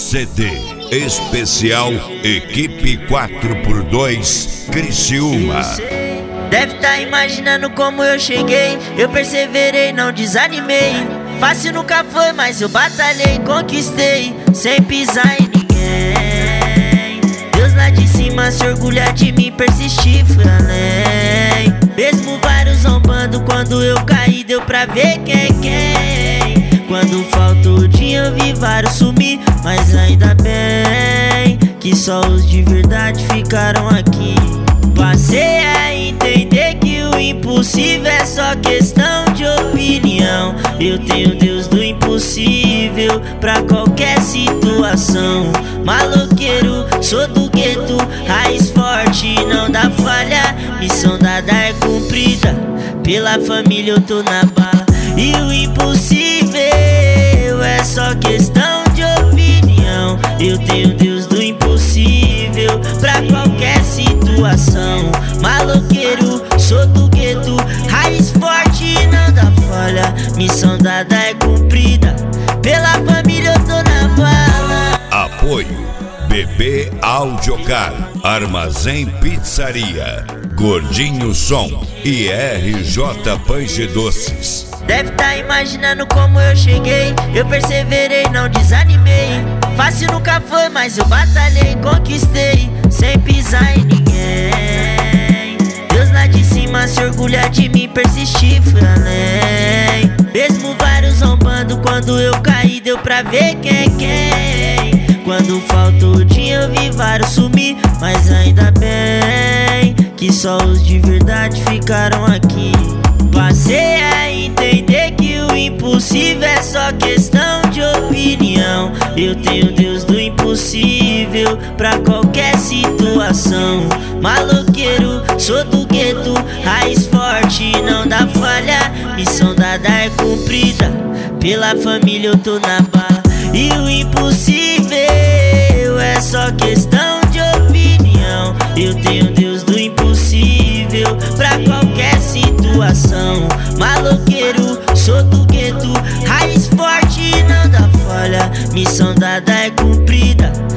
CD especial Equipe 4x2 Criciúma. Deve tá imaginando como eu cheguei. Eu perseverei, não desanimei. Fácil nunca foi, mas eu batalhei, conquistei, sem pisar em ninguém. Deus lá de cima se orgulha de mim, persisti, fui além. Mesmo vários zombando, quando eu caí deu pra ver quem é quem. Quando faltou o dia eu vi vários sumir, mas ainda bem que só os de verdade ficaram aqui. Passei a entender que o impossível é só questão de opinião. Eu tenho Deus do impossível pra qualquer situação. Maloqueiro, sou do gueto, raiz forte, não dá falha. Missão dada é cumprida, pela família eu tô na bala. E o impossível é só questão de opinião. Eu tenho Deus do impossível pra qualquer situação. Maloqueiro, sou do gueto, raiz forte, não dá falha. Missão dada é cumprida, pela família eu tô na bala. Apoio BB Audiocar, Armazém Pizzaria, Gordinho Som e RJ Pães e Doces. Deve tá imaginando como eu cheguei. Eu perseverei, não desanimei. Fácil nunca foi, mas eu batalhei, conquistei, sem pisar em ninguém. Deus lá de cima se orgulha de mim, persisti, fui além. Mesmo vários zombando, quando eu caí deu pra ver quem é quem. Quando faltou o dia eu vi vários sumir, mas ainda bem que só os de verdade ficaram aqui. Passei a entender que o impossível é só questão de opinião. Eu tenho Deus do impossível pra qualquer situação. Maloqueiro, sou do gueto, raiz forte, não dá falha. Missão dada é cumprida, pela família eu tô na bala. E o impossível é só questão de opinião. Eu tenho Deus do impossível pra qualquer situação. Maloqueiro, sou do gueto, raiz forte, não dá falha. Missão dada é cumprida,